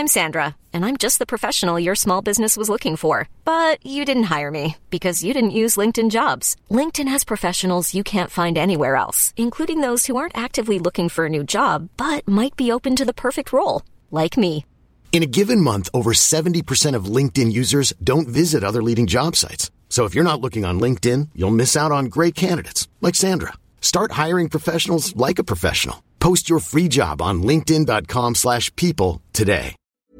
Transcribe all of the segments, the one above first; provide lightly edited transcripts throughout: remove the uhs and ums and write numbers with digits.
I'm Sandra, and I'm just the professional your small business was looking for. But you didn't hire me because you didn't use LinkedIn Jobs. LinkedIn has professionals you can't find anywhere else, including those who aren't actively looking for a new job, but might be open to the perfect role, like me. In a given month, over 70% of LinkedIn users don't visit other leading job sites. So if you're not looking on LinkedIn, you'll miss out on great candidates like Sandra. Start hiring professionals like a professional. Post your free job on linkedin.com/people today.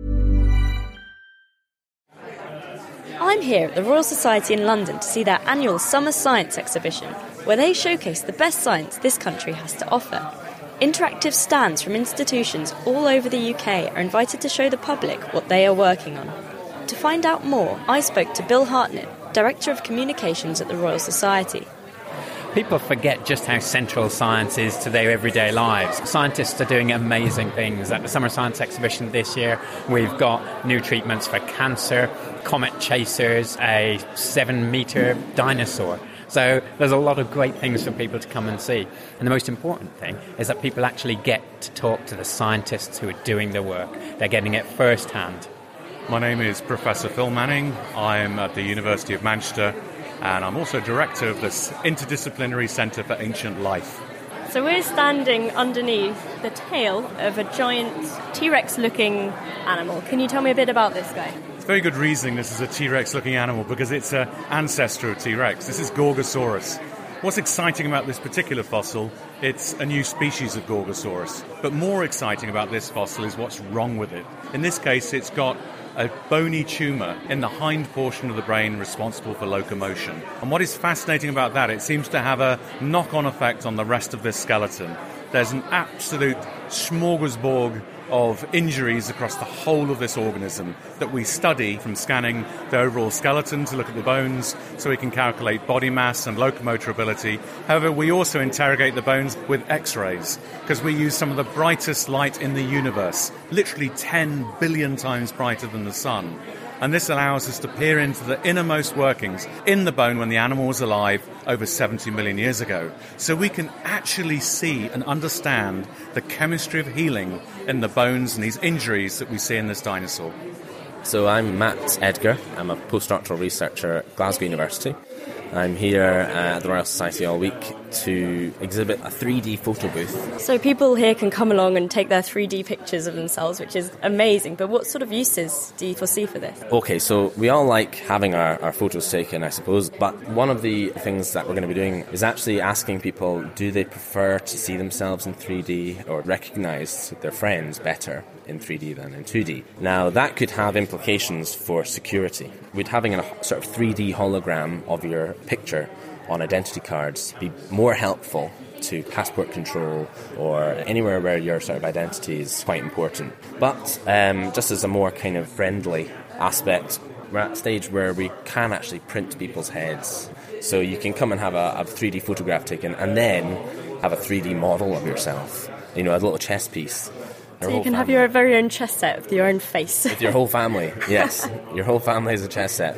I'm here at the Royal Society in London to see their annual Summer Science exhibition, where they showcase the best science this country has to offer. Interactive stands from institutions all over the UK are invited to show the public what they are working on. To find out more, I spoke to Bill Hartnett, Director of Communications at the Royal Society. People forget just how central science is to their everyday lives. Scientists are doing amazing things. At the Summer Science exhibition this year, we've got new treatments for cancer, comet chasers, a 7-metre dinosaur. So there's a lot of great things for people to come and see. And the most important thing is that people actually get to talk to the scientists who are doing the work. They're getting it firsthand. My name is Professor Phil Manning. I'm at the University of Manchester, and I'm also director of this Interdisciplinary Centre for Ancient Life. So we're standing underneath the tail of a giant T-Rex-looking animal. Can you tell me a bit about this guy? It's very good reasoning this is a T-Rex-looking animal because it's an ancestor of T-Rex. This is Gorgosaurus. What's exciting about this particular fossil, it's a new species of Gorgosaurus. But more exciting about this fossil is what's wrong with it. In this case, it's got a bony tumour in the hind portion of the brain responsible for locomotion. And what is fascinating about that, it seems to have a knock-on effect on the rest of this skeleton. There's an absolute smorgasbord of injuries across the whole of this organism that we study from scanning the overall skeleton to look at the bones so we can calculate body mass and locomotor ability. However, we also interrogate the bones with X-rays because we use some of the brightest light in the universe, literally 10 billion times brighter than the sun. And this allows us to peer into the innermost workings in the bone when the animal was alive over 70 million years ago. So we can actually see and understand the chemistry of healing in the bones and these injuries that we see in this dinosaur. So I'm Matt Edgar. I'm a postdoctoral researcher at Glasgow University. I'm here at the Royal Society all week to exhibit a 3D photo booth. So people here can come along and take their 3D pictures of themselves, which is amazing. But what sort of uses do you foresee for this? Okay, so we all like having our photos taken, I suppose. But one of the things that we're going to be doing is actually asking people, do they prefer to see themselves in 3D or recognise their friends better in 3D than in 2D? Now, that could have implications for security. Would having a sort of 3D hologram of your picture on identity cards be more helpful to passport control or anywhere where your sort of identity is quite important? But just as a more kind of friendly aspect, we're at a stage where we can actually print people's heads. So you can come and have a 3D photograph taken and then have a 3D model of yourself, you know, a little chess piece. So you can have your very own chess set with your own face. With your whole family, yes. Your whole family is a chess set.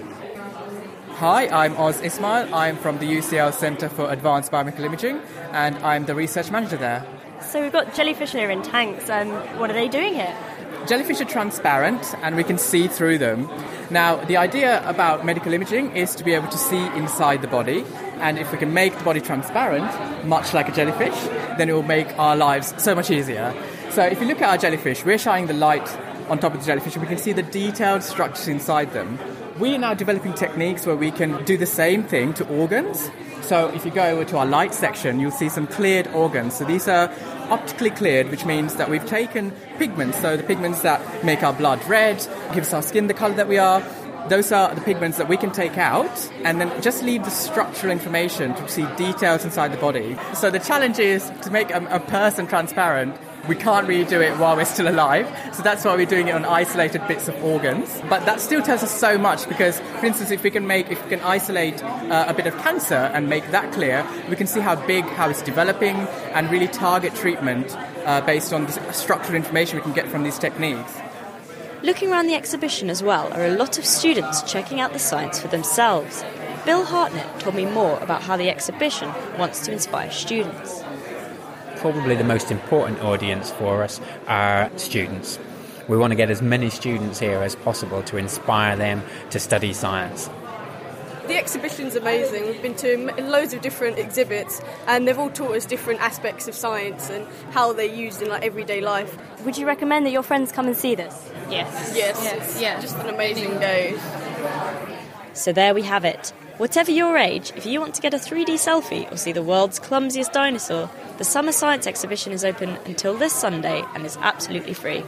Hi, I'm Oz Ismail. I'm from the UCL Centre for Advanced Biomedical Imaging, and I'm the research manager there. So we've got jellyfish here in tanks. What are they doing here? Jellyfish are transparent, and we can see through them. Now, the idea about medical imaging is to be able to see inside the body, and if we can make the body transparent, much like a jellyfish, then it will make our lives so much easier. So if you look at our jellyfish, we're shining the light on top of the jellyfish, and we can see the detailed structures inside them. We are now developing techniques where we can do the same thing to organs. So if you go over to our light section, you'll see some cleared organs. So these are optically cleared, which means that we've taken pigments, so the pigments that make our blood red, gives our skin the colour that we are. Those are the pigments that we can take out and then just leave the structural information to see details inside the body. So the challenge is to make a person transparent. We can't really do it while we're still alive, so that's why we're doing it on isolated bits of organs. But that still tells us so much because, for instance, if we can isolate a bit of cancer and make that clear, we can see how it's developing and really target treatment based on the structural information we can get from these techniques. Looking around the exhibition as well are a lot of students checking out the science for themselves. Bill Hartnett told me more about how the exhibition wants to inspire students. Probably the most important audience for us are students. We want to get as many students here as possible to inspire them to study science. The exhibition's amazing. We've been to loads of different exhibits and they've all taught us different aspects of science and how they're used in like everyday life. Would you recommend that your friends come and see this? Yes. It's just an amazing day. So there we have it. Whatever your age, if you want to get a 3D selfie or see the world's clumsiest dinosaur, the Summer Science Exhibition is open until this Sunday and is absolutely free.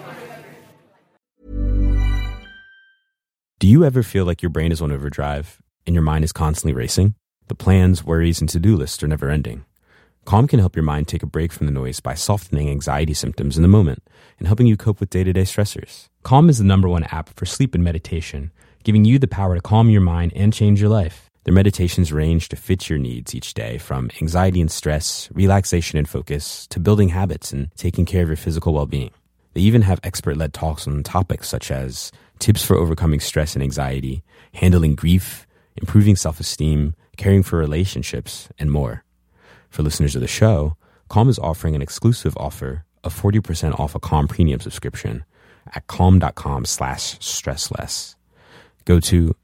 Do you ever feel like your brain is on overdrive and your mind is constantly racing? The plans, worries, and to-do lists are never ending. Calm can help your mind take a break from the noise by softening anxiety symptoms in the moment and helping you cope with day-to-day stressors. Calm is the #1 app for sleep and meditation, giving you the power to calm your mind and change your life. Their meditations range to fit your needs each day, from anxiety and stress, relaxation and focus, to building habits and taking care of your physical well-being. They even have expert-led talks on topics such as tips for overcoming stress and anxiety, handling grief, improving self-esteem, caring for relationships, and more. For listeners of the show, Calm is offering an exclusive offer of 40% off a Calm Premium subscription at calm.com/stressless. Go to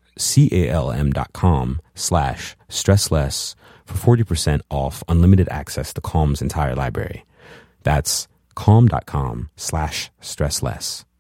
calm.com/stressless for 40% off unlimited access to Calm's entire library. That's calm.com/stressless.